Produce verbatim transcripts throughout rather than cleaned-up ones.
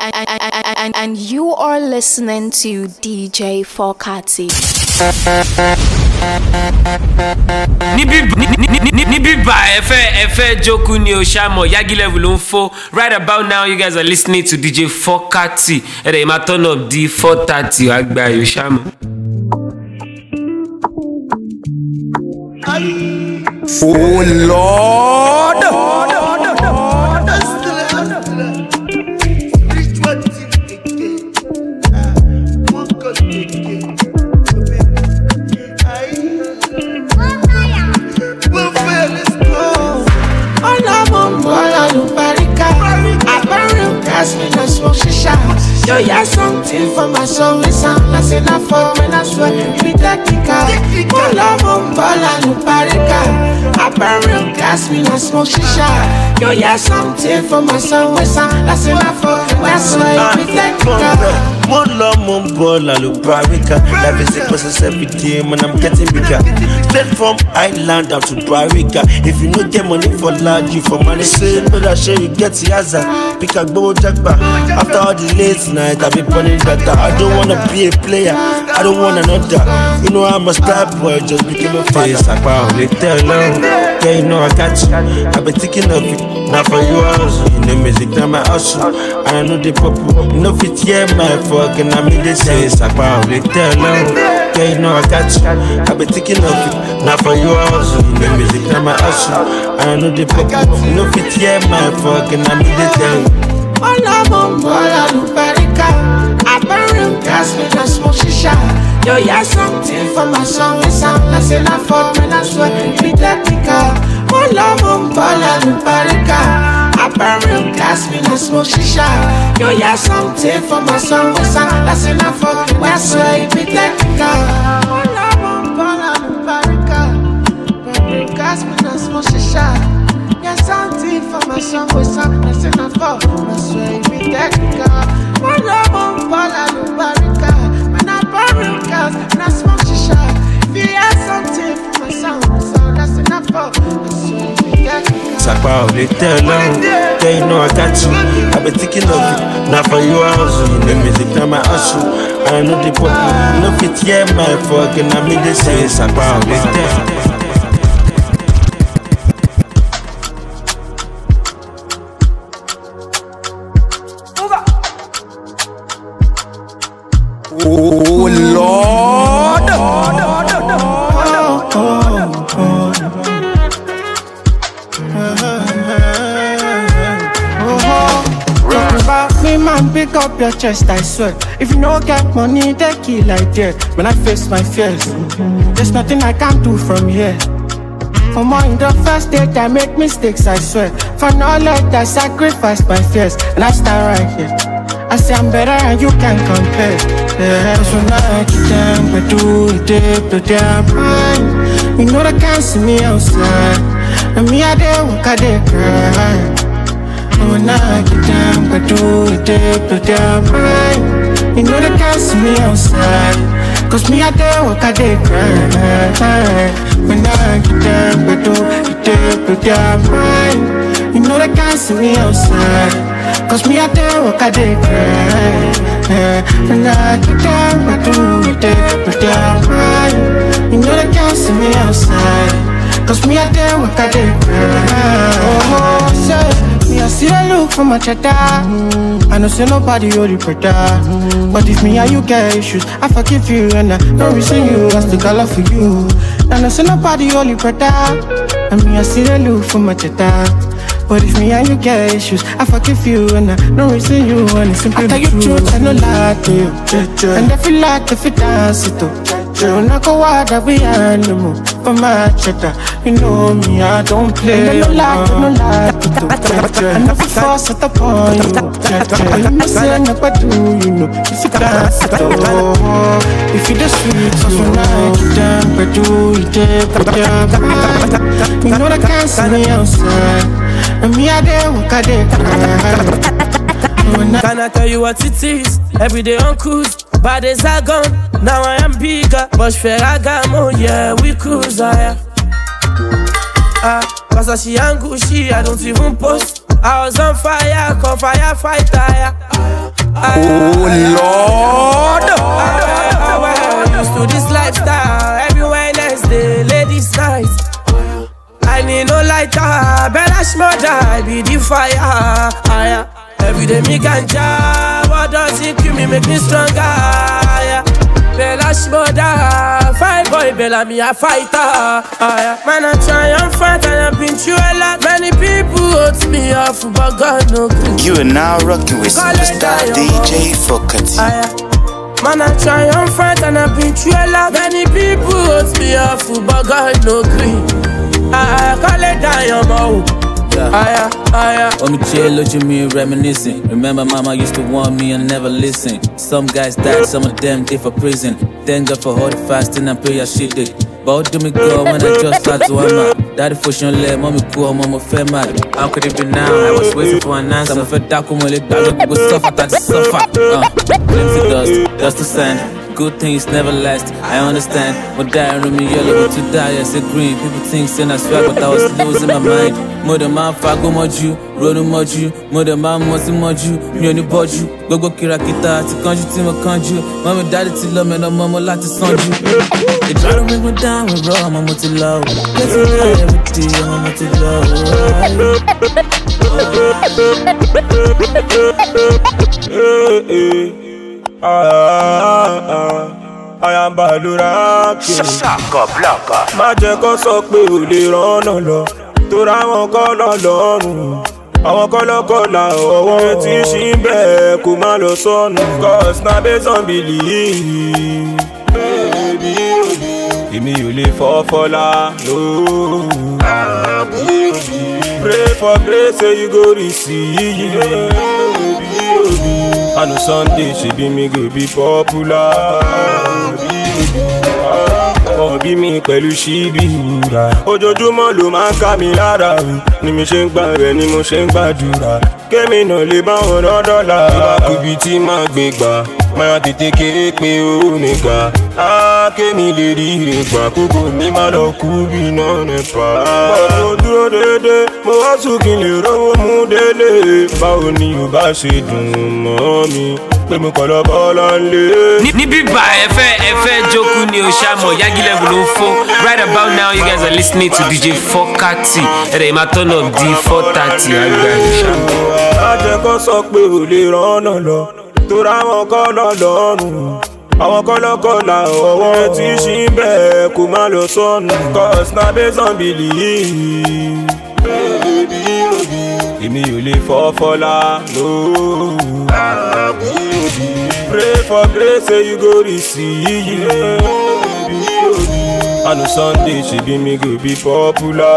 and, and, and you are listening to D J Fokati. Nibi ba efe efe joku ni Oshamo Yagi level unfo. Right about now, you guys are listening to D J Fokati. And they might turn up D four thirty Agba Oshamo. Oh Lord. Yo, yeah, something for my soul. It sound like enough for when I swear you be technical. All I want, ball and parica. I burn real gas, me no smoke shisha. Yo, yeah, something for my soul. It sound like enough for when I swear you be technical. One love, one ball, I look parica. Life is a process every day, man, I'm getting bigger. Straight from Island down to Parica. If you no get money for large, you for money. Say, no, that shit you get the answer. Pick a go jackpot. After all the late night, I be burning better. I don't wanna be a player, I don't want another. You know I'm a star boy, just became a face. I can't let tell long. Yeah, you know I got you. I been thinking of it. Now for you also, you know music, now my hustle. And I know the purple, you know fit, yeah, my fucking I mean they say I can't let tell long. Yeah, you know I got you. I been thinking of it. Now for you also, you know music, now my hustle. And I know the purple, you know fit, yeah, my fucking I mean they tell you. All I want, all I do, Parica. I burn real gas, me no smoke shisha. Yo, yeah, something for my song. It sound like enough for when I swear you be technical. All I want, all I do, Parica. I burn real gas, me no smoke shisha. Yo, yeah, something for my song. It sound like enough for when I swear you be technical. All I want, all I do, Parica. Burn real gas, me no smoke shisha. Yeah, something for my song, we song, that's enough for. That's why you be technical. My love won't fall out of Barrica. When I burn real girls, and I smoke shisha. If you have something for my song, so that's enough for. That's why you be technical. Sakwa, they tell long. Yeah, you know I got you. I've been thinking of it. Now for you, I hustle. You know music, now my hustle. I know the pop. You know fit, yeah, my fucking. I mean, they say Sakwa, they tell. Oh Lord. Talk about me, man, pick up your chest, I swear. If you no get money, they kill like that. When I face my fears, there's nothing I can do from here. For more in the first date, I make mistakes, I swear. For knowledge, I sacrifice my fears. And I stand right here. I say I'm better and you can't compare. Yeah, so now I get down, but do it deep, do damn right. You know they can't see me outside. And me I dey walk, I dey cry. So now I get down, but do it deep, do damn right. You know they can't see me outside. Cause me I dey walk, I dey cry. When I get down, but do it deep, do damn right. You know they can't see me outside. Cause me I dey walk, I dey cry. When I get down, I do it, but they're right. You know they can't see me outside. Cause me I dey walk, I dey cry. Oh, say, me I see a look from my cheddar. I know say nobody hold it better. But if me and you get issues, I forgive you and I don't reason you. I still got love for you. I know say nobody hold it better. And me I see a look from my cheddar. But if me and you get issues, I forgive you and I don't reason you. And it's simply the truth. I tell you truth, I no lie to you. And I feel like if you dance it up, when I go out, I be animal. For my cheddar, you know me, I don't play. I no lie, I no lie to you. I never force it upon you. You me say nobody do, you know. If you dance it up, if you the sweet, so tonight you damn, but do it, but damn. You know they can't see me outside. And me I dey walk, I dey cry. Can I tell you what it is? Every day on cruise, bad days are gone. Now I am bigger, but Ferragamo, yeah, we cruise higher. Ah, cause I see Angushi, I don't even post. I was on fire, call firefighter, yeah. Oh Lord. I'm used to this lifestyle. Everywhere next day, ladies night. I need no lighter, better smother, I be the fire. Higher. Every day me ganja, what does it kill me, make me stronger. Higher. Bella smother, fight boy, Bella me a fighter. Higher. Man I try and fight and I've been through a lot. Many people hurt me off, but God no good. You are now rocking with superstar D J Fokati. Man I try and fight and I've been through a lot. Many people hurt me off, but God no good. I call it diamond. Yeah. Aya, aya. When me chill, look at me reminiscing. Remember, mama used to want me and never listen. Some guys died, some of them did for prison. Thank God for all the fasting and prayer she did. But do me go when I just start to hammer. Daddy for sure let mommy cool, mama fair mad. How could it be now? I was waiting for an answer. I'm fed up, come on, let go suffer, that suffer. Uh, plenty dust, dust to sand. Good things never last, I understand. But die on me yellow, but to die, I say green. People think saying I swear, but I was losing my mind. Mother man, fago moju, road moju. Mother man, mosi moju, me only boju. Go go kira kita, ti kanju ti mo kanju. Mommy daddy ti love me, no mama lati sanju. They try to bring me down with raw, mama ti low. Get me high every day, mama ti low. Ah, ah, I am Badura. Shaka blaka. Má jẹ́ kó sọ pé ò lè rọ́nà lọ. Torí àwọn kọ́ lọ lọ́rùn. Àwọn kọ́ lọ́kọ́ la ọwọ́ tí ṣì ń bẹ̀ kó má lọ sọnù. Cause na based on belief. Èmi ò lè fọ́ fọ́lá. No. Pray for grace say you go receive. I know Sunday she be me go be popular. Oh, bí mi pẹ̀lú ṣíbí ra. Ojoojúmọ́ ló máa ń ká mi lára o. Ni mi ṣe ń gbà rẹ̀ ni mo ṣe ń gbàdúrà. Kémi náà lè bá wọn rán dọ́là. Ìbákúbi tí máa gbé gbà. Máa tètè kéré pé ó nìkan. Á kémi lè rí ire gbà. Kókó mi máa lọ kú bí náà nípa. Bọ́dọ̀ dúró dédé. Mo wá sùn kí n lè rówó mú délé. Báwo ni ò bá ṣe dùn mọ́ mi? Pé mo kọ̀ lọ bọ́ọ̀lá ńlẹ̀. Ní bíbá ẹ fẹ́ ẹ fẹ́ jókòó ni o ṣàmọ̀ Yagi Level ló ń fò. Right about now you guys are listening to D J Fokati. Ẹ̀rẹ̀ ìmá turn up di four thirty àgbà ìṣàmọ̀. Má jẹ́ kó sọ pé ò lè rọ́nà lọ. Torí àwọn kọ́ lọ lọ́rùn. Àwọn kọ́ lọ́kọ́ la ọwọ́ tí ṣì ń bẹ̀ kó má lọ sọnù. Cause na based on belief. Èmi ò lè fọ́ fọ́lá. No. Pray for grace say you go receive. I know Sunday she be me go be popular.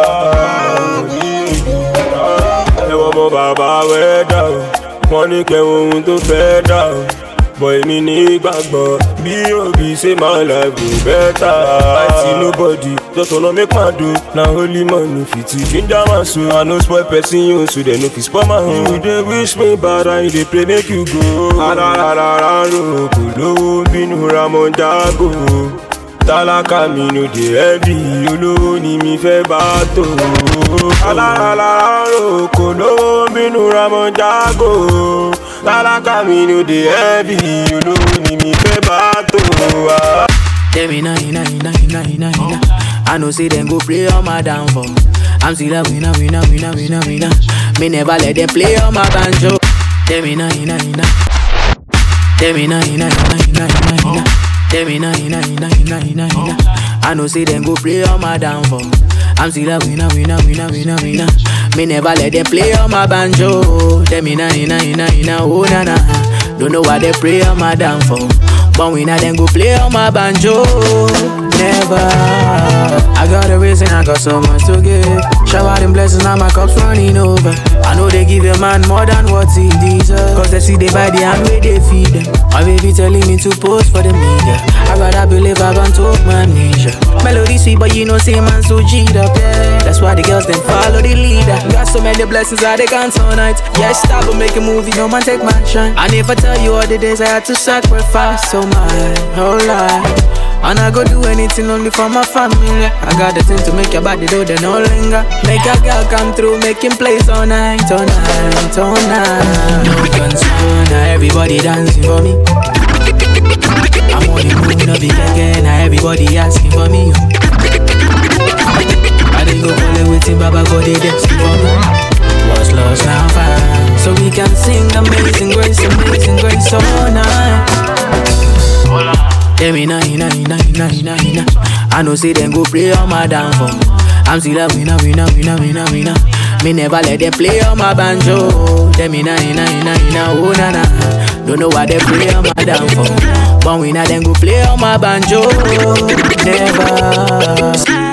Ẹ wọ́n mọ bàbá wẹ́ dà o. Wọ́n ní kẹ́hìn ohun tó fẹ́ dà o. Boy mi ní gbàgbọ́. Bí òbí say my life go better. I see nobody just wanna make my do. Na holy money fit ginger my soul. I no spoil person you so they no fit spoil my home. You dey wish me bad and you dey pray make you go. Arararara ro kò lówó bínú Ramon Jago. Tálákà mi no dey heavy, olówó ni mi fẹ́ bá tó. Arararara ro kò lówó bínú Ramon Jago. Tálákà mi no dey heavy, olówó ni mi fẹ́ bá tó. Tell me nah, nah, nah, nah, nah, nah. I know say them go play on my downfall. I'm still a winner, winner, winner, winner, winner. Me never let them play on my banjo. Tell me nah, nah, nah. Tell me nah, nah, nah, nah, nah, nah. Tell me nah, nah, nah, nah, nah, nah. I know say them go play on my downfall. I'm still a winner, winner, winner, winner, winner. Me never let them play on my banjo. Tell me nah, nah, nah, nah, oh na na. Don't know why they play on my downfall. But when I then go play on my banjo, never. I got a reason, I got so much to give. Shower them blessings, now my cup's running over. I know they give a man more than what he deserves. Cause they see they buy the hand where they feed them. My baby telling me to post for the media. I rather believe I want to my amnesia. Melody sweet, but you know, say man so G'd up, yeah. That's why the girls then follow the leader. Got so many blessings that they can't tonight. Yeah, stop and make a movie, no man take my shine. And if I tell you all the days I had to sacrifice, so my whole life. And I go do anything only for my family. I got the thing to make your body do the no linger. Make a girl come through, making plays all night, all night, all night. Everybody everybody dancing for me. I'm on the moon of the again, now everybody asking for me. I didn't go play with him, Baba God, they dancing for me. What's lost now found, so we can sing Amazing Grace, Amazing Grace all night. Yeah, me na, na, na, na, na, na. I know say them go play on my downfall. I'm still a winner, winner, winner, winner, winner. Me never let them play on my banjo. Them me na, na, na, na, oh na na. Don't know why they play on my downfall. But winner them go play on my banjo. Never.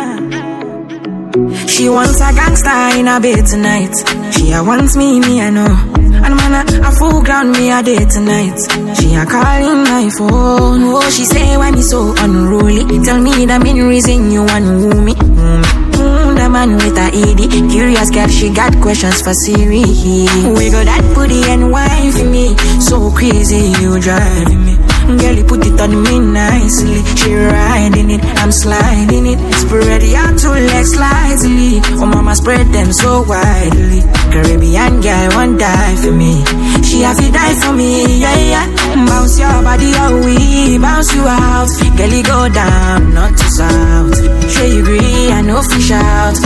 She wants a gangster in a bed tonight. She a wants me, me I know. And man a, a full ground me a day tonight. She a calling my phone. Oh, she say why me so unruly. Tell me the main reason you want woo me. Mm. Mm, the man with a E D. Curious girl, she got questions for Siri. We got that booty and wine for me. So crazy you driving me. Girl, you put it on me nicely. She riding it, I'm sliding it. Spread your two legs slightly. Oh mama, spread them so widely. Caribbean girl won't die for me. She have to die for me, yeah, yeah. Bounce your body out, we bounce you out. Girl, you go down, not to south. Sure you agree, I know fish out.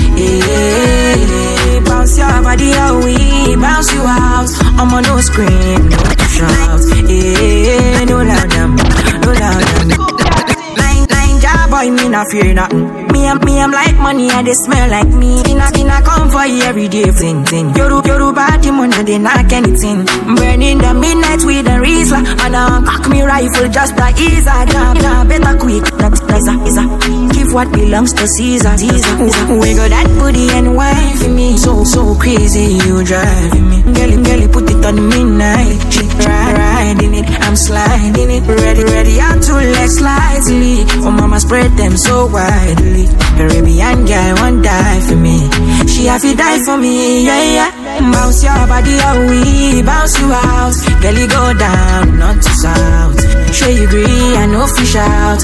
Yeah, bounce your body out, we bounce you out. I'm on no scream, no to shout. Yeah, no loud them, no loud them. Nine, nine, job boy, me not fear nothing. Me, I'm, me, I'm like money and they smell like me. Inna, inna come for you every day, fling, fling. Yoru, yoru body money, they knock anything. Burning the midnight with a Rizla. And I cock me rifle just to ease a job. Nah, better quick, that is a, is a. Give what belongs to Caesar, Caesar. We got that booty and wine for me. So, so crazy, you driving me. Girlie, girlie, put it on the midnight. She riding it, I'm sliding it. Ready, ready, I'm two legs slightly. Oh mama, spread them so widely. Caribbean girl won't die for me. She have to die for me, yeah, yeah. Bounce your body out, we bounce you out. Girl, you go down, not to south. Sure you agree, I know fish out.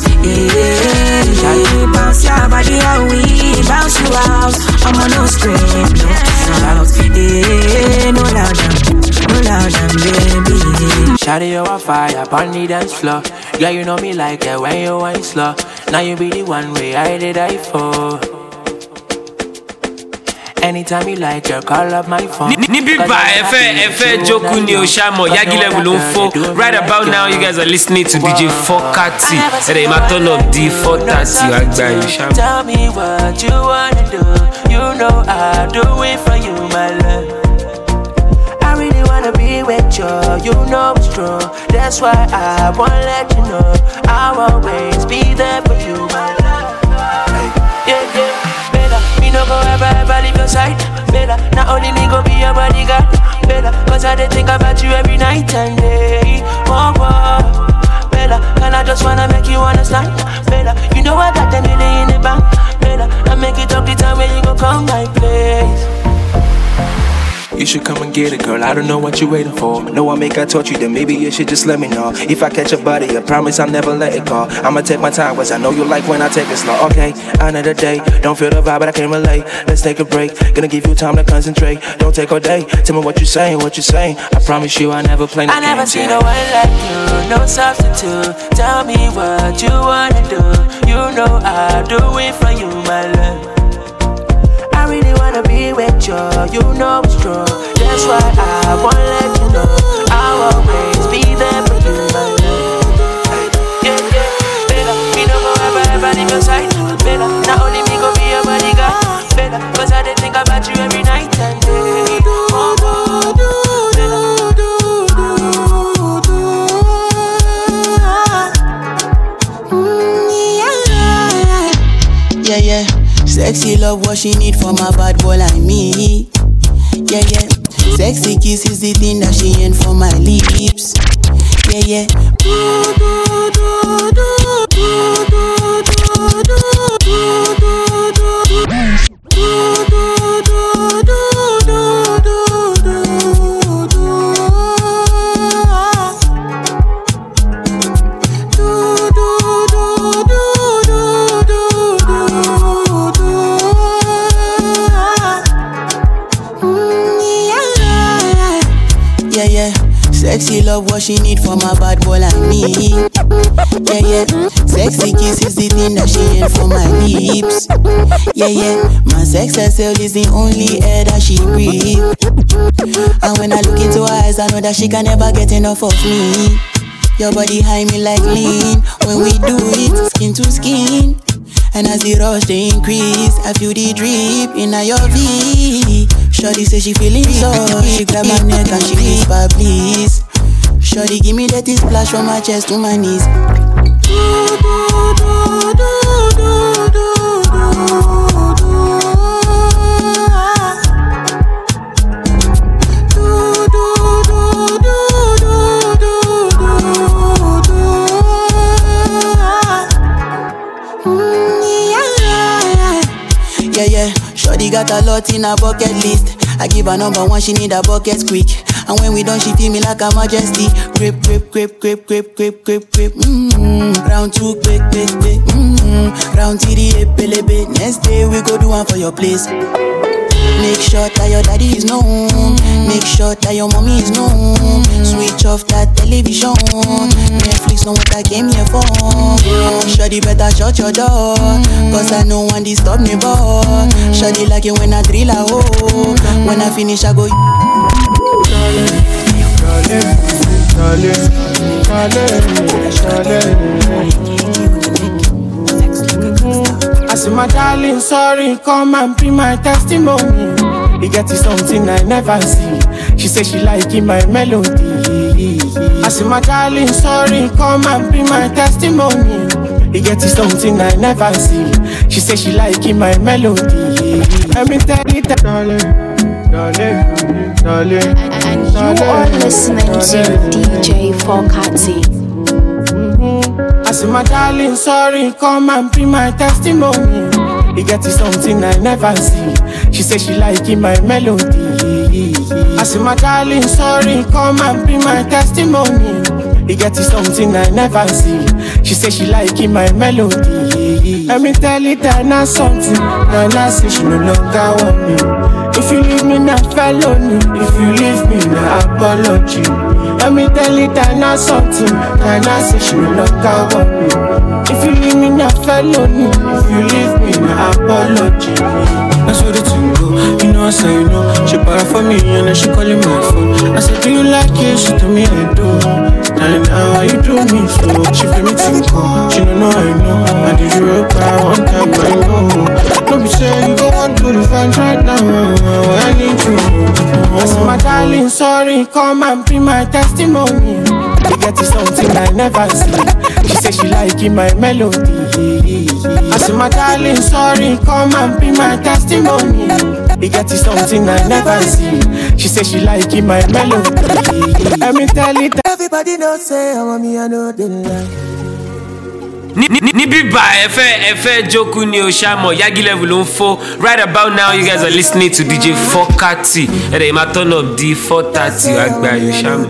Yeah, bounce your body out, we bounce you out. I'm on no scream, no shout. Yeah, no loud them, no loud them, baby. Shawty, you a fire, on the dance floor. Yeah, you know me like it when you wine slow. Now you be the one way I did I for. Anytime you like, girl, call up my phone. Nibi ba Efe Efe Joku ni Oshamo Yagi level on four. Right about now, you guys are listening to D J Fokati. And they might turn up D four thirty. Tell me what you wanna do. You know I'll do it for you, my love. I really wanna be with you. You know it's true. That's why I wanna let you know I'll always be there for you, my love. Yeah, yeah. No go ever, ever leave your side. Better, not only me go be your bodyguard. Better, cause I did think about you every night and day. Oh, oh. Better, and I just wanna make you understand. Better, you know I got the million in the bank. Better, I make it up the time when you go come my place. You should come and get it, girl. I don't know what you're waiting for. No, I make I touch you, then maybe you should just let me know. If I catch a body, I promise I'll never let it go. I'ma take my time, cause I know you like when I take it slow. Okay, another day. Don't feel the vibe, but I can't relate. Let's take a break. Gonna give you time to concentrate. Don't take all day. Tell me what you're saying, what you're saying. I promise you I never play no I never games, see yeah. no one like you, no substitute. Tell me what you wanna do. You know I'll do it for you, my love. I really wanna be with you, you know it's true. That's why I wanna let you know I'll always be there for you, my love. Yeah, yeah, better, me no go ever, ever leave your side. Better, not only me go be your bodyguard. Better, cause I did think about you every night and day. Oh, oh, better. Yeah, yeah. Sexy love what she need from a bad boy like me. Yeah, yeah. Sexy kiss is the thing that she ain't for my lips. Yeah, yeah. Sexy Sexy love, what she need from a bad boy like me. Yeah, yeah. Sexy kiss is the thing that she ain't for my lips. Yeah, yeah. My sex herself is the only air that she breathes. And when I look into her eyes, I know that she can never get enough of me. Your body high me like lean. When we do it, skin to skin. And as the rush they increase, I feel the drip in your V. Shorty say she feeling so. She grab my neck and she whisper please. Shorty give me that splash from my chest to my knees. Yeah, yeah, shorty got a lot in her bucket list. I give her number one, she need a bucket quick. And when we done, she feel me like a majesty. Grip, grip, grip, grip, grip, grip, grip, grip. Mmm, round two, quick, quick, quick. Mmm, round three, epelebe. Next day we go do one for your place. Make sure that your daddy is known. Make sure that your mommy is known. Switch off that television. Netflix know what I came here for. Shawty better shut your door, cause I know one disturb me boy. Shawty like it when I drill a hole. When I finish I go I say my darling, sorry, come and be my testimony. He get you something I never see. She say she like it, my melody. I say my darling, sorry, come and be my testimony. He get you something I never see. She say she like it, my melody. Let me tell you that, darling, darling, darling. And you are listening to D J Fokati. I say my darling, sorry, come and be my testimony. He get you something I never see. She say she like it, my melody. I say my darling, sorry, come and be my testimony. He get you something I never see. She say she like it, my melody. Let me tell you that now something. Now I say she no longer want me. If you leave me, not felony. If you leave me, not apology. Let me tell you that now something. Now I say she no longer want me. If you leave me, not felony. If you leave me, not apology. That's what the thing go. You know I say you know. She para for me and then she calling my phone. I said, do you like it? She told me I do. And now you do me so. She pay me to go. She don't know I know. I did you real cry one time I know. Don't be saying you go on to the fans right now. I need you. I said my darling, sorry, come and be my testimony. You get you something I never see. She say she like it, my melody. I said my darling, sorry, come and be my testimony. You get you something I never see. She say she like it, my melody. Let me tell it. Everybody know say I want me, I know they lie. Ní bíbá ẹ̀fẹ́ ẹ̀fẹ́ jókòó ni o ṣàmọ̀ Yagi Level ló ń fò. Right about now you guys are listening to D J Fokati. Ẹ̀dẹ̀ ìmá turn up di four thirty àgbà yóò ṣàmọ̀.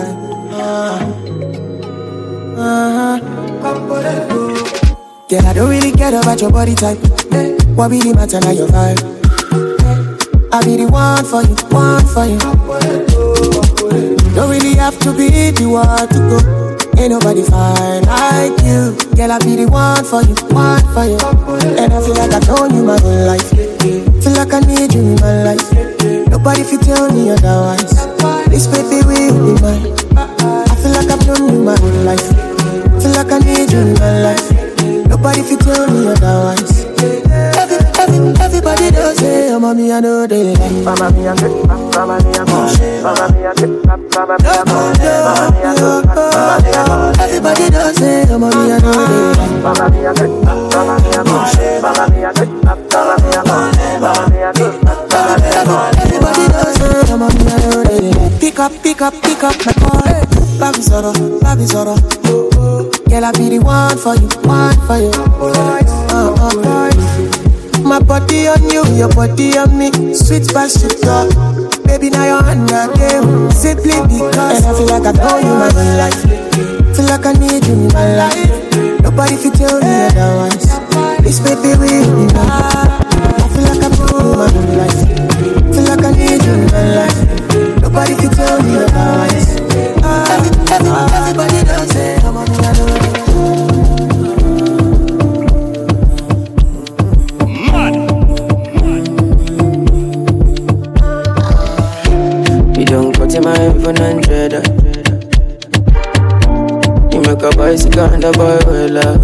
Girl, I don't really care about your body type. What really matter now your vibe? I be the one for you, one for you. Don't really have to be the one to go. Ain't nobody fine like you. Girl, I be the one for you, one for you. And I feel like I've known you my whole life. Feel like I need you in my life. Nobody fit tell me otherwise. This baby will be mine. I feel like I've known you my whole life. Feel like I need you in my life. Nobody fit tell me otherwise. Every, every, everybody does say, oh, mommy, I know they like. Mama, me, I'm good. Mama, me, I'm good. Mama, me, I'm good. Mama, me, I'm good. Everybody does say, oh, mommy, I know they like. Mama, me, I'm good. Mama, me, I'm good. Mama, me, I'm good. Mama, me, I'm good. Mama, me, I'm good. Everybody does say, oh, mommy, I know they like. Pick up, pick up, pick up my call. Baby Zoro, baby Zoro. Girl, I be the one for you, one for you. Uh, uh. My body on you, your body on me. Sweet past you talk. Baby, now you're under them. Simply because. And I feel like I know you my whole life. Feel like I need you in my life. Nobody fit tell me otherwise. This baby will be mine. I feel like I know you my whole life. Feel like I need you in my life. Nobody fit tell me otherwise. You make a bicycle and a boy well up.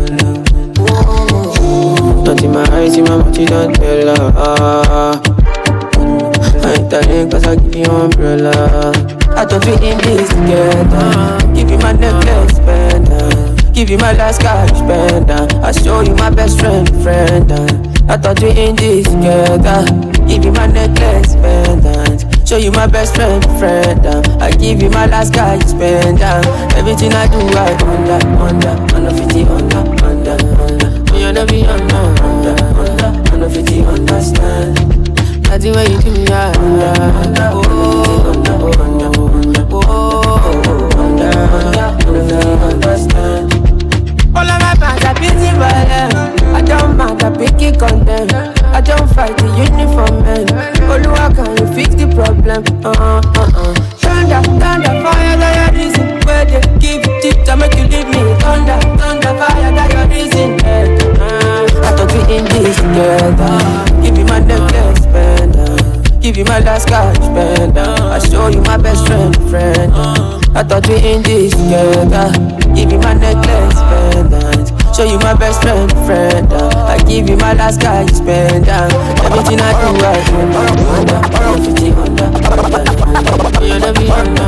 Not in my eyes, in my mouth, you don't tell her. Ah. I ain't telling cause I give you umbrella. I thought we in this together. Give you my necklace, pendant. Give you my last cash, pendant. I show you my best friend, friend. I thought we in this together. Give you my necklace, pendant. Show you my best friend, friend. I give you my last cash, pendant. Everything I do, I under, under, under fifty, under, under, under. You never be under, under, under, under fifty, understand. That's the way you do me, yeah. Under, oh, under, oh, under, oh, under, under, understand. All of my fans are busy for them. I don't mind, I pick it on them. I don't fight the uniform man. Oluwa, can you fix the problem? Uh, uh, uh. Thunder, thunder, fire, that your reason. Where they give you tips to make you leave me. Thunder, thunder, fire, that your reason. Uh, I thought we in this together. Give you my necklace, pendant. Give you my last cash, pendant. I show you my best friend, friend. I thought we in this together. Give you my necklace, pendant. Show you my best friend, friend. I give you my last cash, pendant. Everything I do, I do. Under, fifty, under, under. You never be under.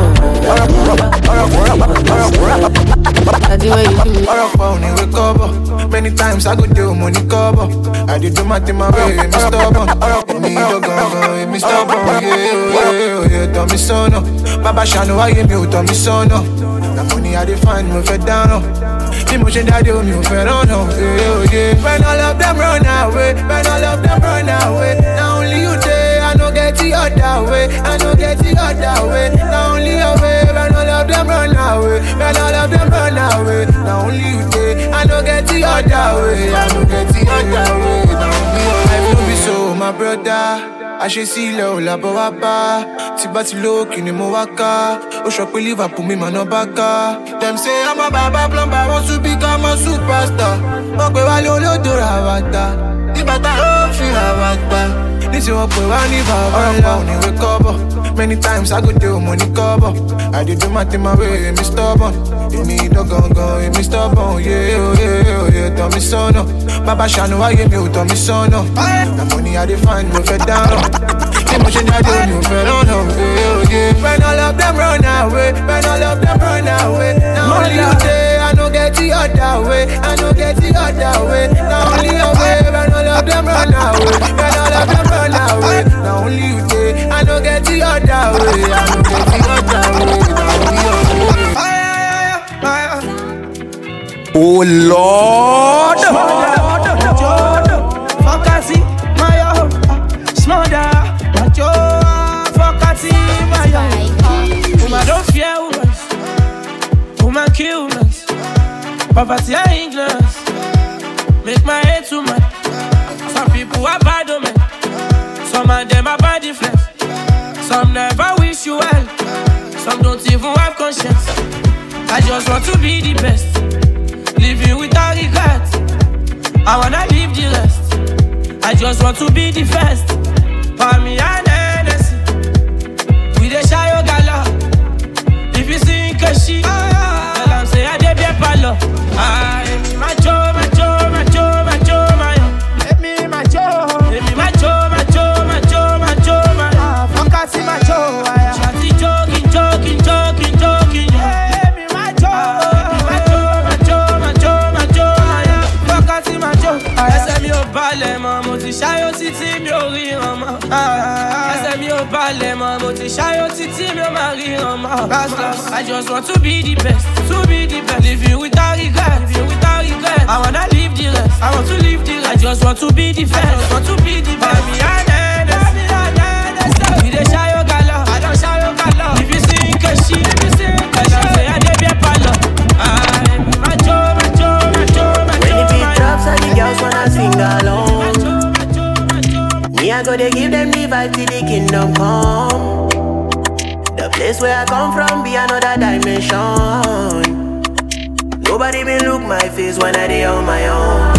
That's the way you do me. Or phone, you wake up. Many times I go do money cover. I did do my thing my way, me stubborn. Me do go, me stubborn. Yeah, yeah, yeah. Tell me so no. Baba Shano, I give you, tell me so no. The money I define me fed down. Emotion that do me fed on. Yeah, yeah. When all of them run away, when all of them run away. Now only you there, I no get the other way. I no get the other way. Now only your way, when all of them run away, when all of them run away. Now only you there, I no get the other way. I no get the other way. Now only your way. Life no be so, my brother. I should see low la bawaba. Tibati low kini mo waka. O shop Liverpool me man baka. Them say I'm a baba plumber, want to become a superstar. Okwe wale olodora wata. Ibata o fi wata. This you okwe wani baba. Only wake up. Many times I go do money cover. I did do my thing my way, me stubborn. Me do gon gon, me stubborn. Yeah, yeah, yeah. Tell me so no. Baba Shano, I give you, tell me so no. The money I define me fed down. Emotion I do you fed on. Yeah, yeah. When all of them run away, when all of them run away. Now only you there, I no get the other way. I no get the other way. Now only your way, when all of them run away, when all of them run away. Now only you there, I no get the other way. I no get the other way. Now only your way. Oh Lord, Fokasi, Mayo, Smoda, Macho, Fokasi, Mayo. Woman don't fear woman, woman kill woman. Poverty and ignorance make my head too mad. Some people are bad women, some of them are bad influence. Some never wish you well, some don't even have conscience. I just want to be the best. Living without regret, I wanna live the rest. I just want to be the first. For me and Hennessy, we dey shy your gala. If you see Kashi, tell them say I dey be a palo. Ah, emi macho, macho, macho, macho, mayo. Emi macho, emi macho, macho, macho, macho, mayo. Ah, Fokasi macho, aya. Shati joking, joking, joking, joking. Emi macho, emi macho. Ẹsẹ̀ mi ò balẹ̀ mọ́, mo ti ṣáyó títí mi ò ríran mọ́. Ẹsẹ̀ mi ò balẹ̀ mọ́, mo ti ṣáyó títí mi ò máa ríran mọ́. I just want to be the best, to be the best. Living without regret, living without regret. I wanna live the rest, I want to live the rest. I just want to be the best, I just want to be the best. Me and Hennessy, we dey ṣáyó gala, I don't ṣáyó gala. If you see Nkechi, if you see Nkechi, I say I dey be a palo. Macho, macho, macho, macho. When the beat drops and the girls wanna sing along, me I go to give them the vibe till the kingdom come. The place where I come from be another dimension. Nobody been look my face when I dey on my own.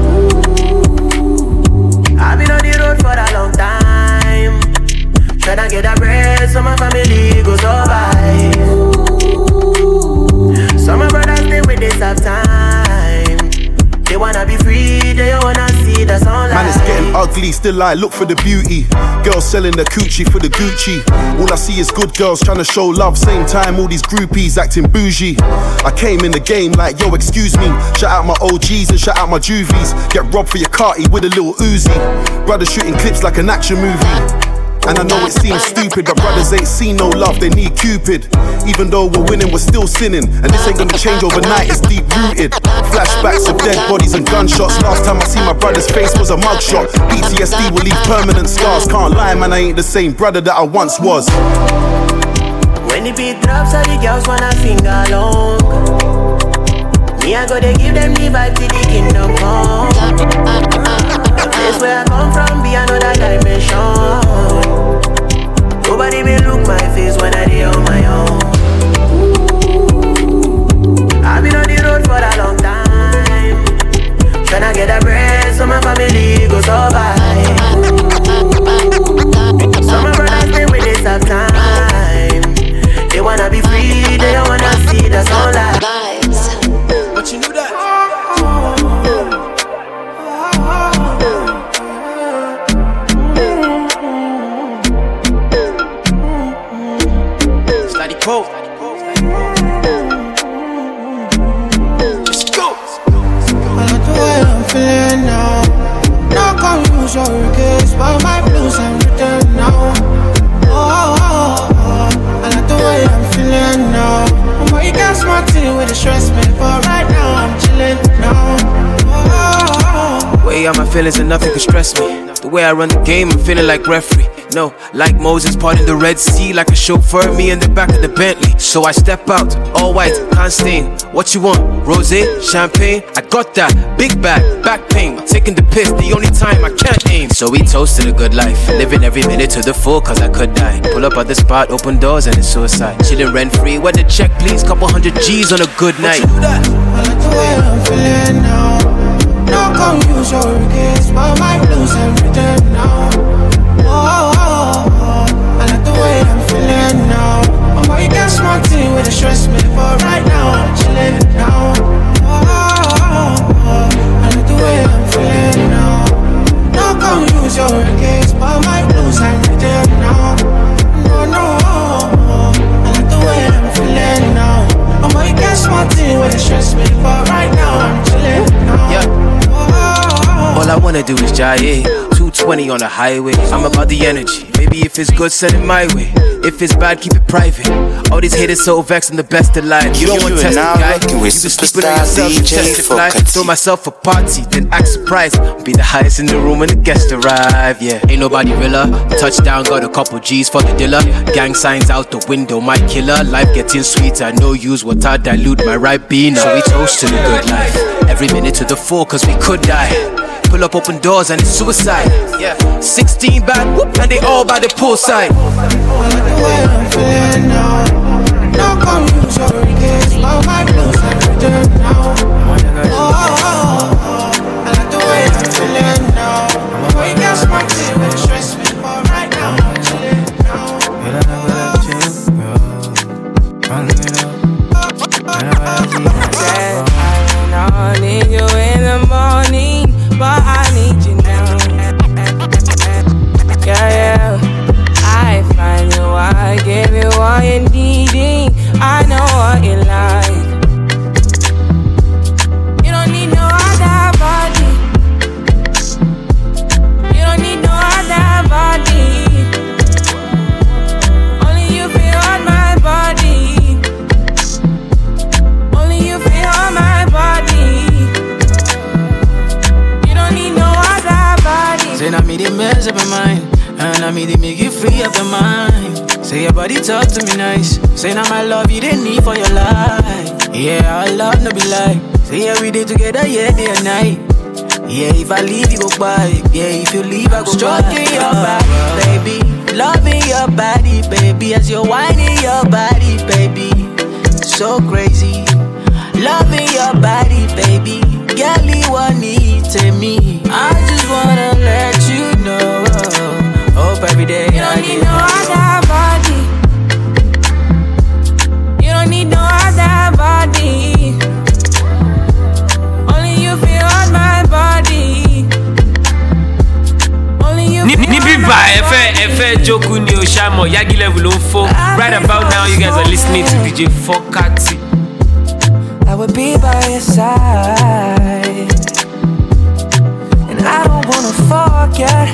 I've been on the road for a long time, tryna get a bread so my family go survive. ugly, still I look for the beauty. Girls selling their coochie for the Gucci. All I see is good girls trying to show love. Same time, all these groupies acting bougie. I came in the game like, yo, excuse me. Shout out my O Gs and shout out my juvies. Get robbed for your carty with a little Uzi. Brothers shooting clips like an action movie. And I know it seems stupid, but brothers ain't seen no love, they need Cupid. Even though we're winning, we're still sinning. And this ain't gonna change overnight, it's deep rooted. Flashbacks of dead bodies and gunshots. Last time I see my brother's face was a mugshot. P T S D will leave permanent scars. Can't lie, man, I ain't the same brother that I once was. When the beat drops, all the girls wanna sing along. Me, I go to give them the vibe to the kingdom come. The place where I come from be another dimension. Nobody may look my face when I dey on my own. I've been on the road for a long time, tryna get a bread so my family go survive. Some of my brothers been with this tough time. They wanna be free, they don't wanna see the sunlight. But you knew that. Study quote. Just go. I like the way I'm feeling now. No confusion, case, but my blues I'm written now. Oh, oh, oh, oh. I like the way I'm feeling now. Oh, you got smart thing with the stress me, but right now I'm chilling now. Oh, oh, oh. Way out my feelings and nothing can stress me. The way I run the game, I'm feeling like referee. No, like Moses parting the Red Sea, like a chauffeur, me in the back of the Bentley. So I step out, all white, can't stain. What you want? Rosé, champagne? I got that. Big bag, back pain. Taking the piss, the only time I can't aim. So we toasted a good life, living every minute to the full, cause I could die. Pull up at the spot, open doors, and it's suicide. Chilling rent free, when the check please, couple hundred G's on a good night. I like the way I'm feeling now. No confusion, case, but my blues I'm written now. Oh, oh, oh, oh. I like the way I'm feeling now. Oh, you got smart thing with the stress me, but right now I'm chilling now. Oh, oh, oh, oh. I like the way I'm feeling now. No confusion, case, but my blues I'm written now. No, no, oh, oh. I like the way I'm feeling now. Oh, you got smart thing with the stress me, but right now I'm chilling now. Yeah. All I wanna do is jaye, two twenty on the highway. I'm about the energy, maybe if it's good, send it my way. If it's bad, keep it private. All these haters so vexed, I'm the best alive. You don't want to test the guy, just keep it on yourself, you testify. Throw myself a party, then act surprised. Be the highest in the room when the guests arrive, yeah. Ain't nobody realer, touchdown, got a couple G's for the dealer. Gang signs out the window, my killer. Life getting sweeter, no use water, dilute my Ribena. So we toast to the good life, every minute to the full, cause we could die. Pull up open doors and it's suicide. Yeah, sixteen bad, whoop, and they all by the poolside. I like the way I'm feeling now. No confusion, case, but my blues I'm written now. Oh, oh, oh. I like the way I'm feeling now. Oh, you got smart thing with the stress me, but right now I'm chilling now. I need you in the morning, but I need you now. Yeah, yeah. I find you, I give you all you're needing. I know what you like. You don't need no other body. You don't need no other body. Only you feel on my body. Only you feel on my body. You don't need no other body. Say now me they mess up your mind, and I me they make you free up your mind. Say your body talk to me nice. Say now my love you didn't need for your life. Yeah, our love no be like. Say every day together, yeah, day and night. Yeah, if I leave you go by. Yeah, if you leave I go Stroking by. your body, baby. Loving your body, baby. As you're whining your body, baby. So crazy. Loving your body, baby. Girl, you want need to me. I just wanna let you know. Hope every day you don't I need no other body. You don't need no other body. Only you feel on my body. jókòó ni o ṣàmọ̀ Yagi level ló ń fò. Right about now you guys are listening to D J Fokati. I would be by your side, and I don't wanna forget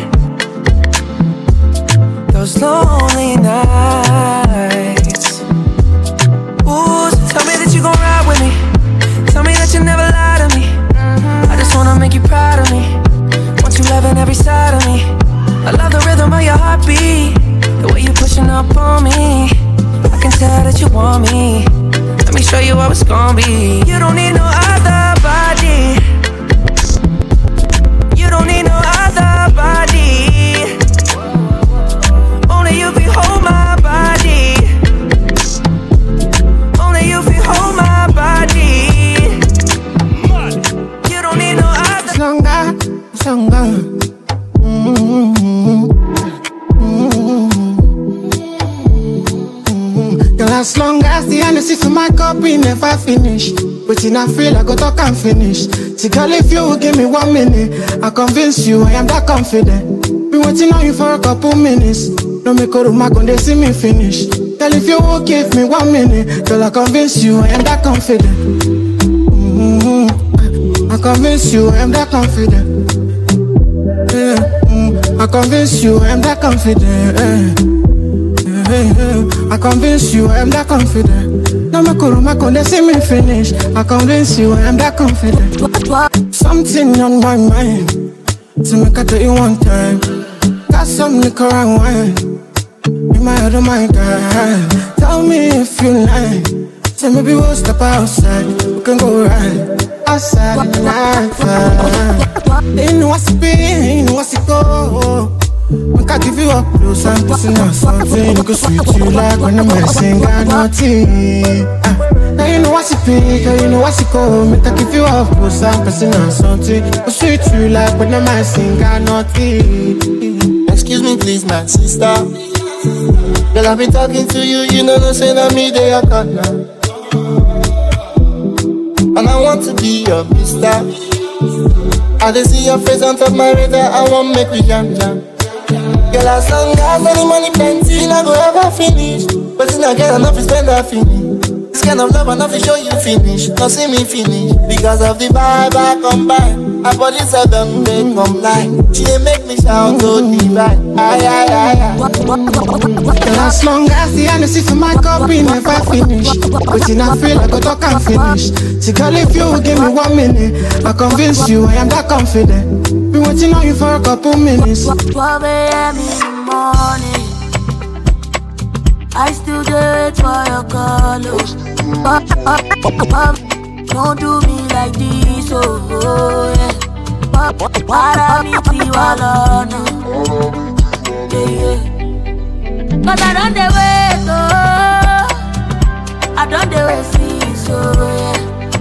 those lonely nights. Ooh, so tell me that you gon' ride with me. Tell me that you never lie to me. I just wanna make you proud of me. Want you loving every side of me. I love the rhythm of your heartbeat, the way you pushing up on me. I can tell that you want me. Let me show you how it's gonna be. You don't need no other body. You don't need no other body. Only you can hold my body. Only you can hold my body. You don't need no other. Longer, longer. Mm-hmm. As long as the energy to my cup we never finish. But in I feel I go talk and finish. See girl, if you will give me one minute, I convince you I am that confident. Been waiting on you for a couple minutes. No make a room, I can they see me finish. Girl, if you will give me one minute, girl, I convince you I am that confident. Mm-hmm. I convince you I am that confident. Yeah. Mm-hmm. I convince you I am that confident. Yeah. I convince you I am that confident. No make a room, I can they see me finish. I convince you I am that confident. Something on my mind to make I tell you one time. Got some liquor and wine in my head, oh my God. Tell me if you like. Say maybe we'll step outside. We can go right outside in the night. You know what's it be, you know what's it go. Make I give you up close and personal something. You can sweet you like when I'm messing, got nothing. uh, Now you know what's it be, girl, you know what's it go. Make I give you up close and personal something. You can sweet you like when I'm messing, got nothing. Excuse me please my sister. Girl, I've been talking to you, you know no say that me they are cut now. And I want to be your mister. I just see your face on top my radar, I want make we jam jam. Girl, as long as any money plenty, I go ever finish. But if I get enough, it's spend I finish. This kind of love, enough to show you finish. Not see me finish. Because of the vibe I combine. I body seven, they come line. She make me shout so divine. Aye, aye, aye, aye. Girl, as long as the energy for my cup, we never finish. But in I feel I go talk and finish. See girl, if you will give me one minute, I convince you I am that confident. Been waiting on you for a couple minutes. twelve a.m. in the morning, I still do it for your call. Uh, uh, uh, don't do me like this, oh, oh yeah. Para me feel alone, yeah, yeah. Cause I don't dey wait, oh, I don't dey wait, see, so yeah,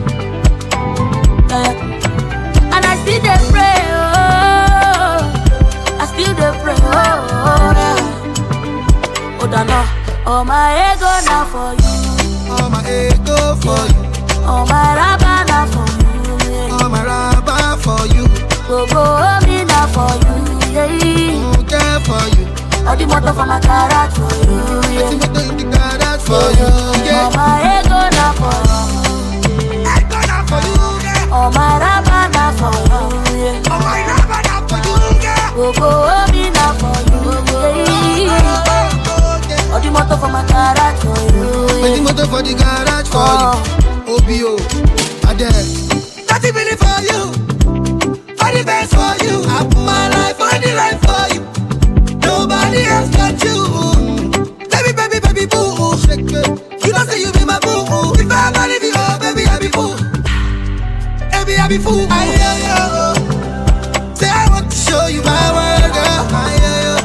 yeah. And I still dey pray, oh, I still dey pray, oh, yeah. Oh, don't know. Oh, my ego now for you. Oh, my ego for you. Oh, my rabba now for you. Yeah. Oh, my rabba for you. Go, go, me now for you. Yeah. Okay for you. All the motor for my garage for you. Yeah. All the motor in the garage for you. Yeah. Oh, my ego now for you. Ego now for you. Yeah. Oh, my rabba now for you. Yeah. Oh, my rabba now for you. Yeah. Go, go, me now for you. Yeah. All the motor for my garage for you. All the motor for the garage for you. O B O, Ade. thirty million for you. All the best for you. I put my life on the line for you. Nobody else but you. Baby, baby, baby, boo. You don't say you be my boo. If I ever leave you, oh, baby, I be fool. Baby, I be fool. I hear you. Say I want to show you my world, girl. I hear you.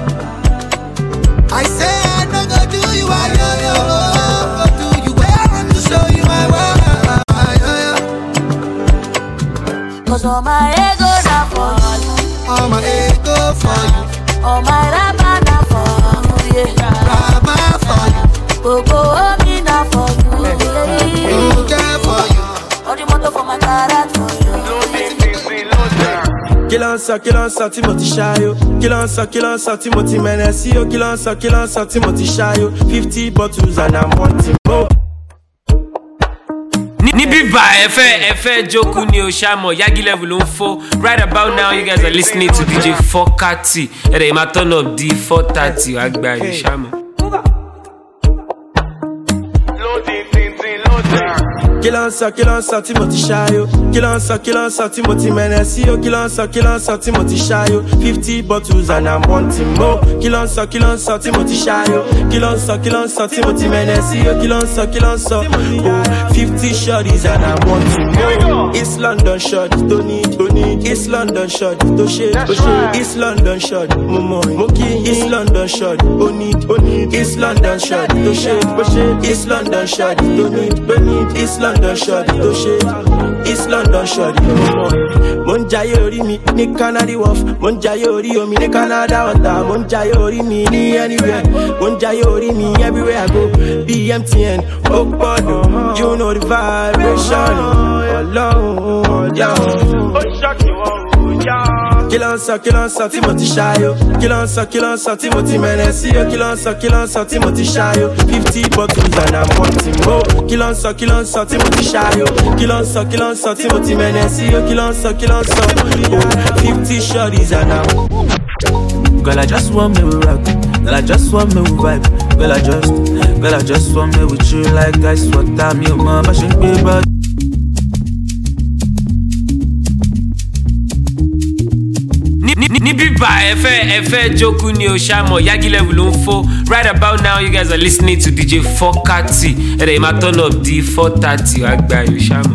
I say I don't go do you, I hear you. Go do you. I want to show you my world. I hear you. Cause all my ego now for you. All my ego for you. All my rabba now for you. Yeah. Rabba for you. Go, go, me now for you. Yeah. Okay for you. All the motor for my garage for you. Kill on so, kill on so, Timothy Shayo. Kill on so, kill on so, Timothy Menesio. Kill on so, kill on so, Timothy Shayo. Fifty bottles and I'm wanting more. Nibi ba Efe Efe Joku ni Oshamo Yagi level on four. Right about now, you guys are listening to D J Fokati. And they might turn up D four thirty. Agba Oshamo. Kill on so, kill on so, Timothy Shayo. Kill on so, kill on so, Timothy Menesio. Kill on so, kill on so, Timothy Shayo. Fifty bottles and I'm wanting more. Kill on so, kill on so, Timothy Shayo. Kill on so, kill on so, Timothy Menesio. Kill on so, kill on so, oh, fifty shorties and I'm wanting more. East London short, don't need, don't need. East London short, don't shade, don't shade. East London short, Momo, Moki. East London short, don't need, don't need. East London short, don't shade, don't shade. East London short, don't need, don't need. East London short, don't shade. East London short, Monjaye ori mi ni Canary Wharf. Monjaye ori omi ni Canada Water. Monjaye ori mi ni anywhere. Monjaye ori mi everywhere I go. B M T N, Okpodo, you know the vibration. Alone, yeah. Kill on so, kill on so, Timothy Shayo. Kill on so, kill on so, Timothy Menesio. Kill on so, kill on so, Timothy Shayo. Fifty bottles and I'm wanting more. Kill on so, kill on so, Timothy Shayo. Kill on so, kill on so, Timothy Menesio. Kill on so, kill on so, oh, fifty shorties and I'm. Girl, I just want me with rock. Girl, I just want me with vibe. Girl, I just, girl, I just want me with you like ice water. Me, mama, I shouldn't be bad. Nibi ba Efe Efe Joku ni Oshamo Yagi level on four. Right about now, you guys are listening to D J Fokati. And they might turn up D four thirty. Agba Oshamo.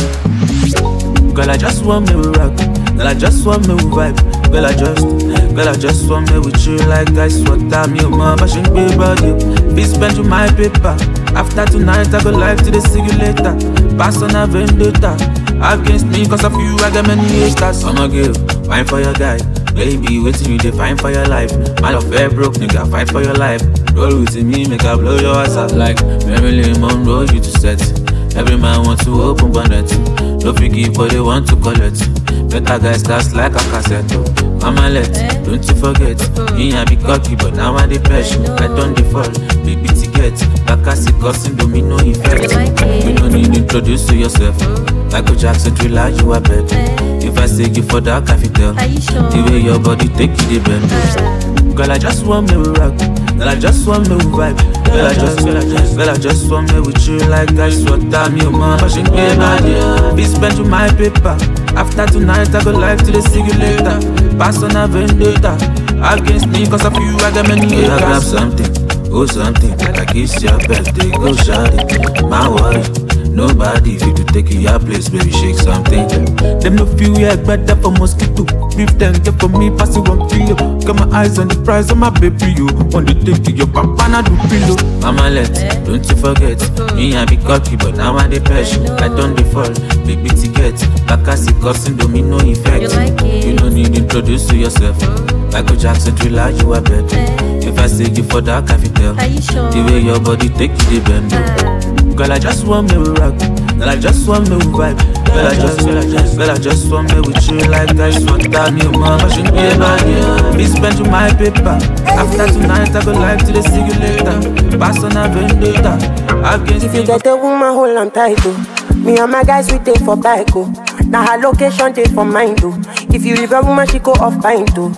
Girl, I just want me with rock. Girl, I just want me with vibe. Girl, I just, girl, I just want me with you like ice water. Me, mama, I shouldn't be about you. Be spent with my paper. After tonight, I go live to the see you later. Pass on a vendetta. Against me, cause of you, I got many haters. I'm a girl, fine for your guy. Baby, waiting you, they find for your life. Man of fair broke, nigga, fight for your life. Roll with me, make I blow your ass out like Marilyn Monroe, you to set. Every man want to open bonnet. Don't forgive what they want to collect. Better guys that's like a cassette. Mama let, don't you forget. Me I be cocky, but now I dey pressure. I don't default, baby ticket. Back as it causing domino effect. You don't need to introduce to yourself. Like a Jackson thriller, you are bet. If I say you for that, I feel tell. The way your body take you, the bend. Girl, I just want me with rock. Girl, I just want me with vibe. Girl, I just, girl, I just, girl, I just want me with you like ice water. Me, mama, she ain't pay money. Be spent with my paper. After tonight, I go live to the see you later. Pass on a vendetta. Against me, cause of you, I got many haters. I grab something, oh something. Like it's your birthday, go shawty. My worry. Nobody fit to take your place, baby, shake something. Them no feel yeah, better for mosquito. Beef them, get for me, pass it one kilo. Got my eyes on the prize of my baby, you. Want to take your papa, I do pillow. Mama let, don't you forget. Me, I be cocky, but now I dey pressure. I don't default, baby ticket. Back as it causing domino effect. You don't need to introduce to yourself. Like a Jackson thriller, you are bet. If I say you for that, I feel tell. The way your body take you, the bend. Girl, I just want me with rock. Girl, I just want me with vibe. Girl, I just, girl, I just, girl, I just want me with you like ice water. Me, mama, she ain't pay money. Be spent with my paper. After tonight, I go live to the see you later. Pass on a vendetta. Against if you get a woman, hold on tight, oh. Me and my guys, we take for bike, oh. Now her location, take for mine, too. If you leave a woman, she go off pint, too.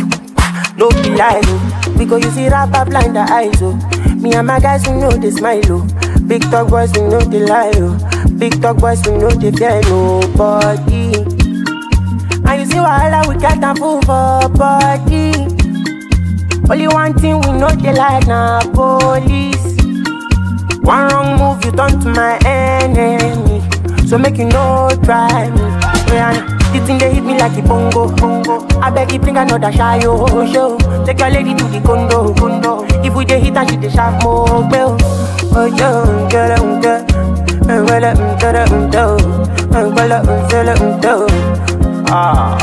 No be lie, oh. Because you see rapper blind the eyes, oh. Me and my guys, we know they smile, oh. Big talk boys, we know they lie, oh. Big talk boys, we know they fear nobody. And you see wahala, we got a fool for body. Only one thing we know they like, na police. One wrong move, you turn to my enemy. So make you no try me. The thing they hit me like a bongo, bongo. I beg you bring another shy, oh, show. Take your lady to the condo, condo. If we dey hit and she dey sharp more, bell. Oh, yo, get it, get it. And well, I'm get it, and do. And well, I'm sell it, and do. Ah.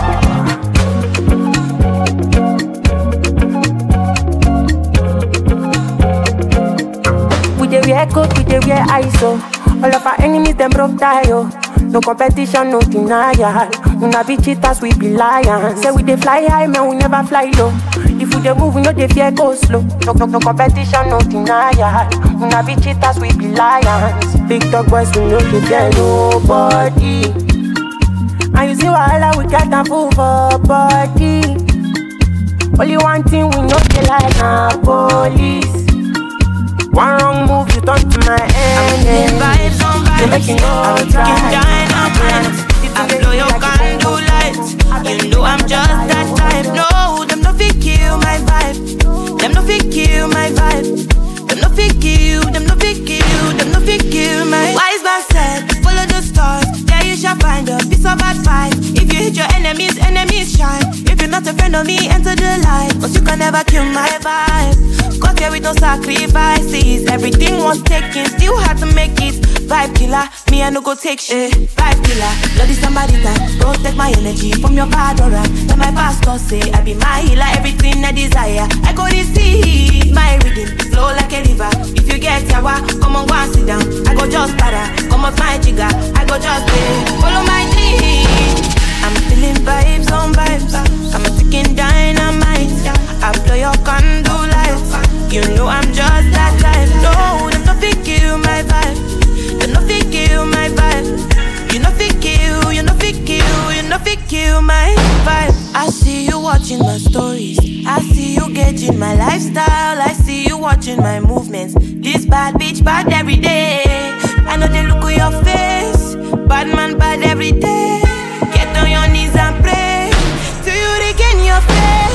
We dey wear coat, we dey wear I S O. All of our enemies, them broke tie, oh. No competition, no denial. We not be cheaters, we be lions. Say we dey fly high, man, we never fly low. If we dey move, we no dey fear go slow. No, no, no competition, no denial. We not be cheaters, we be lions. Big dog boys, we no dey fear nobody. And you see wahala, we get a fool for body. Only one thing we know they like na police. One wrong move, you turn to my enemy. Vibes on vibes, making I'm taking dynamite. I blow your candle lights. You know I'm just that type. No, them no fit kill my vibe. Them no fit kill my vibe. Them no fit kill. Them no fit kill. Them no fit kill my. Wise man said, follow the stars. There you shall find a piece of advice. If you hit your enemies, enemies shine. If you're not a friend of me, enter the light. Cause you can never kill my vibe. Got here with no sacrifices. Everything was taken, still had to make it. Vibe killer, me I no go take shit. Vibe killer, bloody somebody time. Protect my energy from your bad aura. Then my pastor say I be my healer, everything I desire. I go to see my rhythm flow like a river. If you get yawa, come on go and sit down. I go just para, come off my jigger. I go just pay, follow my dream. I'm feeling vibes on vibes. I'm a ticking dynamite. I blow your candle lights. You know I'm just that type. No, them no fit kill my vibe. Them no fit kill my vibe. You no fit kill, you no fit kill, you no fit kill my vibe. I see you watching my stories. I see you gauging my lifestyle. I see you watching my movements. This bad bitch bad every day. I know they look at your face. Bad man bad every day. Get on your knees and pray till you regain your faith.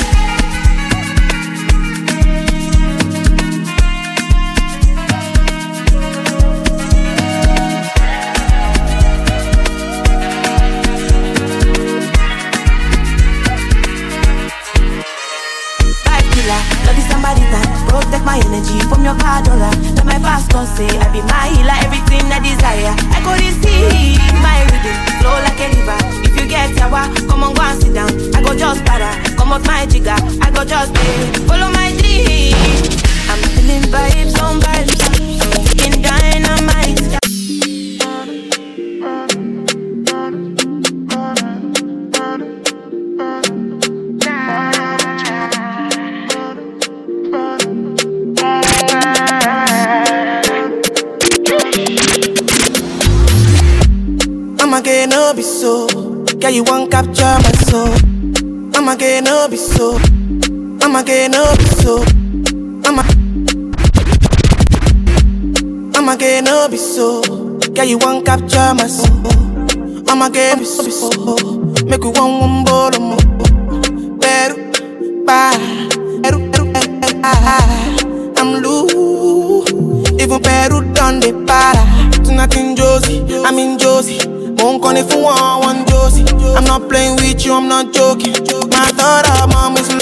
Protect my energy from your bad aura. Let my pastor say I be my healer, everything I desire. I go to see my rhythm flow like a river. If you get yawa, come on go and sit down. I go just para, come off my jigger. I go just pay, follow my dream. I'm feeling vibes on vibes. I'm taking dynamite. I'ma get no be so. Girl, you won't capture my soul. I'ma get no be so. I'ma get no be so. I'ma I'ma get no be so. Girl, you won't capture my soul. I'ma get no be so. Make you one one ball more. Better, bye. I'm loose. Even Peru done the para. Tonight in Josie, I'm in Josie. Won't call if you want one Josie. I'm not playing with you, I'm not joking. My daughter, mom is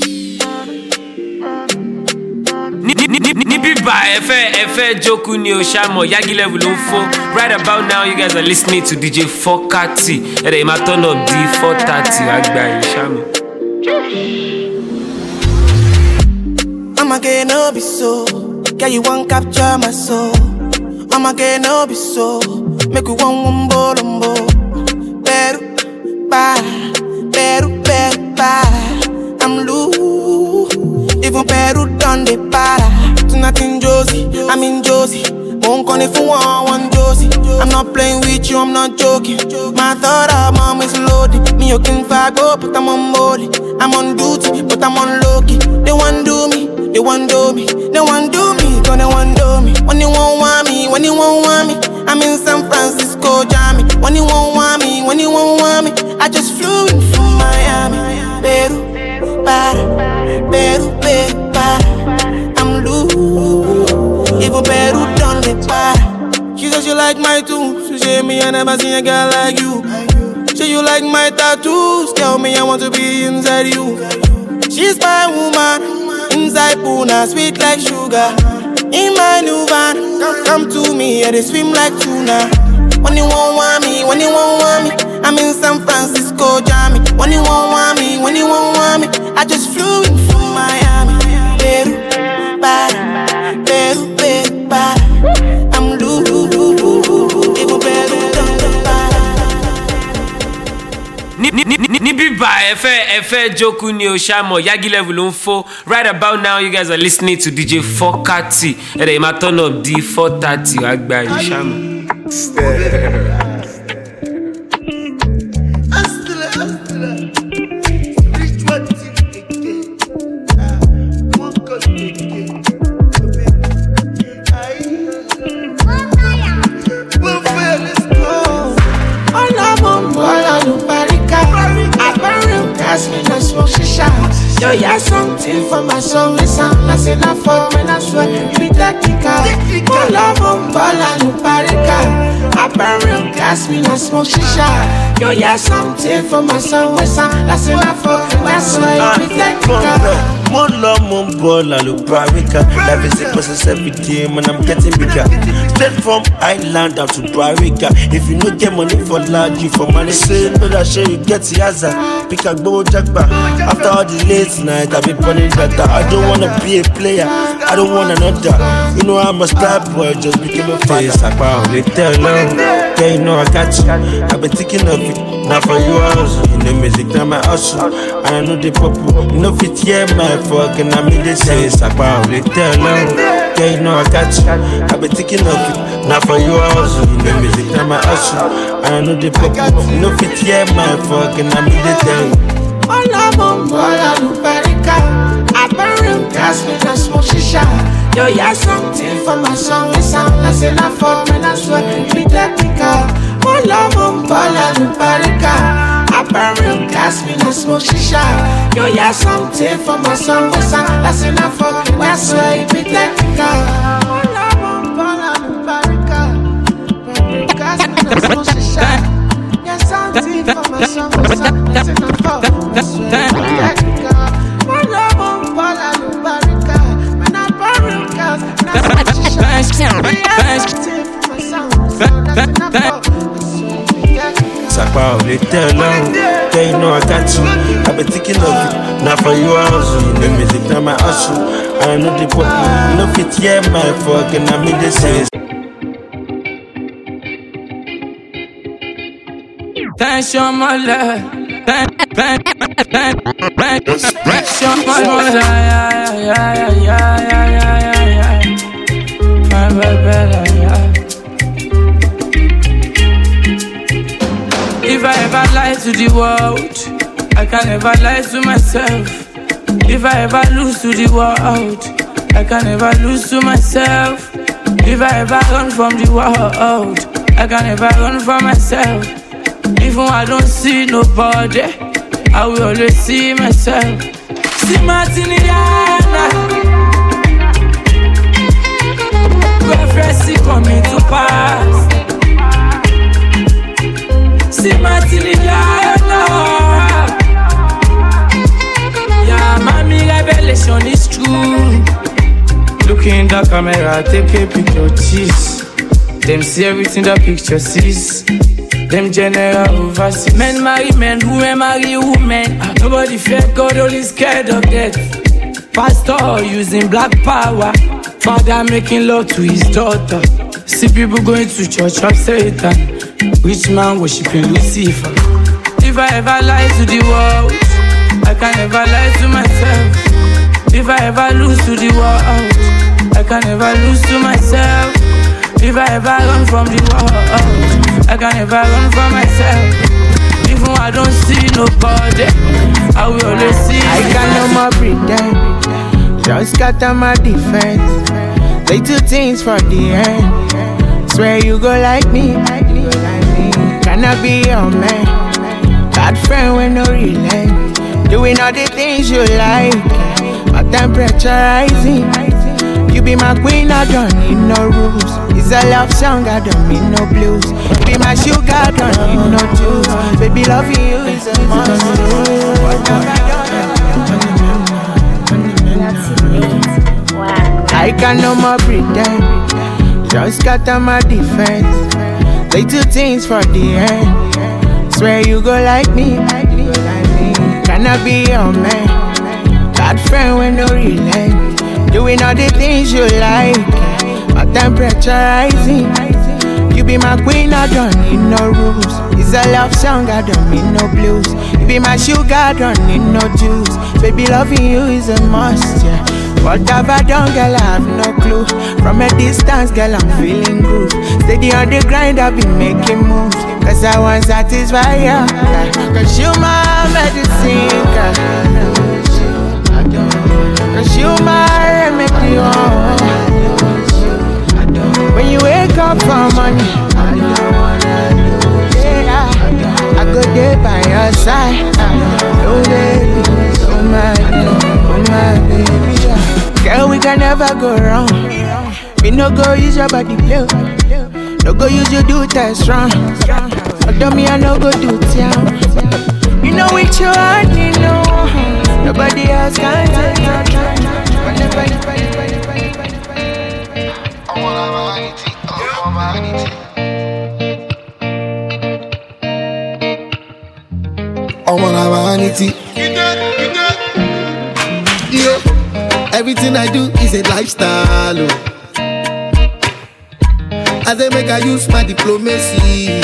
Nibi ba efe efe joku ni o shamo Yagi level on four. Right about now, you guys are listening to D J four thirty. Ede ima turn up D four thirty. Agba shamo. I'ma get no be so. Girl, you won't capture my soul. I'ma get no be so. Make you one one ball on ball. Better, bye. Better, better, bye. I'm loose. Even Peru done the para. Tonight in Josie, I'm in Josie. Won't call if you want one Josie. I'm not playing with you, I'm not joking. My daughter, mom is loaded. Me, you can go, but I'm on molly. I'm on duty, but I'm on low-key. They want do me, they want do me. They want do me, cause they want do me. When you won't want me, when you won't want me. I'm in San Francisco, Jammy. When you won't want me, when you won't want me. I just flew in from Miami. Peru, para, Peru, Peru, para. I'm loose. Even Peru done the para. She says you like my tunes. She say me I never seen a girl like you. Say you like my tattoos. Tell me I want to be inside you. She's my woman. Inside Puna, sweet like sugar. In my new van, come, come to me, yeah, they swim like tuna. When you won't want me, when you won't want me, I'm in San Francisco, Jammy. When you won't want me, when you won't want me, I just flew in from Miami. Peru, para, Peru, Peru, para. I'm loose, even Peru, bíbá ẹ fẹ́ ẹ fẹ́ jókòó ni o ṣàmọ̀ Yagi Level ló ń fọ́. Right about now you guys are listening to D J Fokati. Ẹ dẹ̀ máa turn up di four thirty wá gba ẹ̀ ṣàmọ̀. Yo, yeah, something for my soul, it sound like enough for when I swear it be technical. More love on ball and parica. I burn real gas, me not smoke shisha. Yo, yeah, something for my soul, it sound like enough for when I swear it be technical. More love, more ball, I look Barrica. Life is a process every day, man, I'm getting bigger. Straight from Island down to Barrica. If you no get money for large, you for money, say, no, that shit you get the answer. Pick a go, jackba. After all the late night, I be burning data. I don't wanna be a player, I don't want another. You know I'm a star boy, just became a face. I probably tell them, yeah, you know I got you. I've been thinking of it, not for you also. You know music, now my hustle. And I know the purple, you know fit, yeah, my fucking I mean they say I probably tell them, yeah, you know I got you. I've been thinking of it, not for you also. You know music, now my hustle. And I know the purple, you know fit, yeah, my fucking I mean they tell you. All I'm on board, I look Barrica. I burn real gas, me not smoke shisha. Yo, yeah, something for my song, it sound like enough for when I swear it be technical. All I'm on board, I look Barrica. I burn real gas, me not smoke shisha. Yo, yeah, something for my song, it sound like enough for when I swear it be technical. All I'm on board, I look Barrica. Burn real gas, me not smoke shisha. Yeah, something for my song, it sound like enough for. Sakwa only tell them, yeah, you know I got you. I've been thinking of it, not for you also. You know music, now my hustle. And I know the purple, you know fit, yeah, my fucking I mean they say. Thanks, your mother. Thank, thank, thank, thank, thanks, your mother. Yeah, yeah, yeah, yeah, yeah, yeah, yeah. My better, yeah. If I ever lie to the world, I can never lie to myself. If I ever lose to the world, I can never lose to myself. If I ever run from the world, I can never run from myself. Even I don't see nobody, I will always see myself. See Martiniana, prophecy coming to pass. See Martiniana, yeah, mommy revelation is true. Look in the camera, take a picture, cheese. Them see everything the picture sees. Them general overseas. Men marry men, women marry women. Nobody fear God, only scared of death. Pastor using black power. Father making love to his daughter. See people going to church of Satan. Rich man worshiping Lucifer. If I ever lie to the world, I can never lie to myself. If I ever lose to the world, I can never lose to myself. If I ever run from the world, I can never run from myself. Even I don't see nobody, I will always see. I can no more pretend, just scatter my defense. Little things for the end. Swear you go like me. Can I be your man? Bad friend with no relent. Doing all the things you like. My temperature rising. You be my queen, I don't need no rules. It's a love song, I don't need no blues. You be my sugar, I don't need no juice. Baby, loving you is a must. I can no more pretend, just scatter my defense. Little things for the end. Swear you go like me. Can I be your man? Bad friend with no relent. Doing all the things you like. My temperature rising. You be my queen, I don't need no rules. It's a love song, I don't need no blues. You be my sugar, I don't need no juice. Baby, loving you is a must, yeah. What have I done, girl, I have no clue. From a distance, girl, I'm feeling good. Steady on the grind, I've been making moves. Cause I want to satisfy you, yeah. Cause you my medicine, girl. Cause you my remedy, oh. When you wake up from money, yeah, I go there by your side. Oh baby, oh my baby, oh my baby, yeah. Girl, we can never go wrong. We no go use your body play. No go use your do test wrong. Although me I no go do town. You know it's your heart, you know. Nobody else can take your time. I wanna vanity. Yeah, everything I do is a lifestyle. Oh. As they make I use my diplomacy.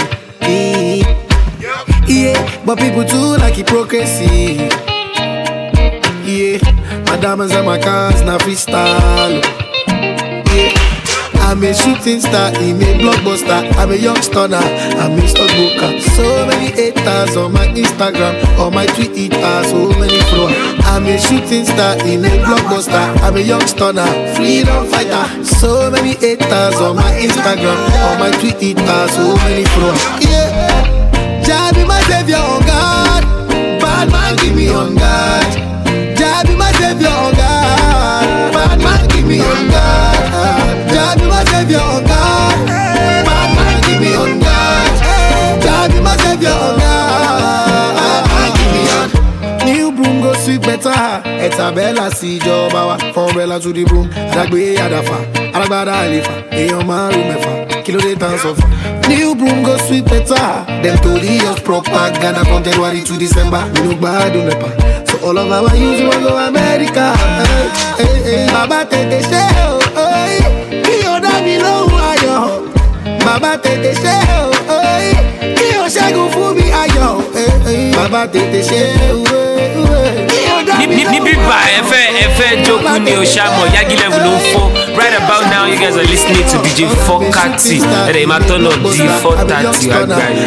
Yeah, but people too like hypocrisy. Yeah, my diamonds and my cars now freestyle. Yeah, I'm a shooting star, I'm a blockbuster, I'm a young stunner, I'm a stockbroker. So many haters on my Instagram, on my Twitter, so many followers. I'm a shooting star, I'm a blockbuster, I'm a young stunner, freedom fighter. So many haters on my Instagram, on my Twitter, so many followers. Yeah, Jah be my savior on God, bad man give me on God. Jah be my savior on God, bad man give me on God. Jah be my savior on God, bad man give me on God. Jah be my savior on God, bad man give me on. New broom go sweep better. It's a bella see job hour. From Bella to the broom, Dagbe Adafa, Alagbada Alifa, Eyon Maru Mefa, Kilo de Tansofa. New broom go sweep better. Them to the us propaganda from January to December. We no bad on the pan. So all of our youth will go America. Hey, hey, hey. Baba tete sheo, hey. Kiyo dami lo ayo. Baba tete sheo, hey. Kiyo shagu fubi ayo. Hey, hey. Baba tete sheo, hey, hey. Nibi ba efe efe joku ni Oshamo Yagi level on four. Right about now, you guys are listening to D J Fokati. And they might turn on D four thirty. So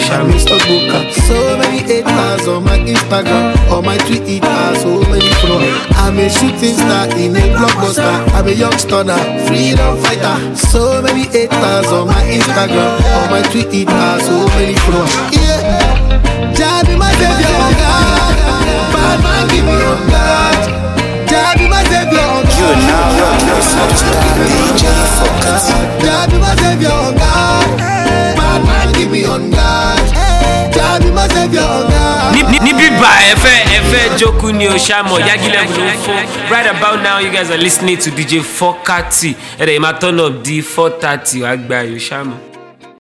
many haters on my Instagram, on my Twitter, so many followers. I'm a shooting star, in a blockbuster, I'm a young stunner, freedom fighter. So many haters on my Instagram, on my Twitter, so many followers. Yeah, Jah be my savior on God, bad man give me on God. Jah be my savior on God. You now listen to D J Fokati. Jah be my savior on God, bad man give me on God. Jah be my savior on God. Nibi ba efe efe joku ni Oshamo Yagi level on four. Right about now, you guys are listening to D J Fokati. And they might turn up D four thirty. Agba Oshamo.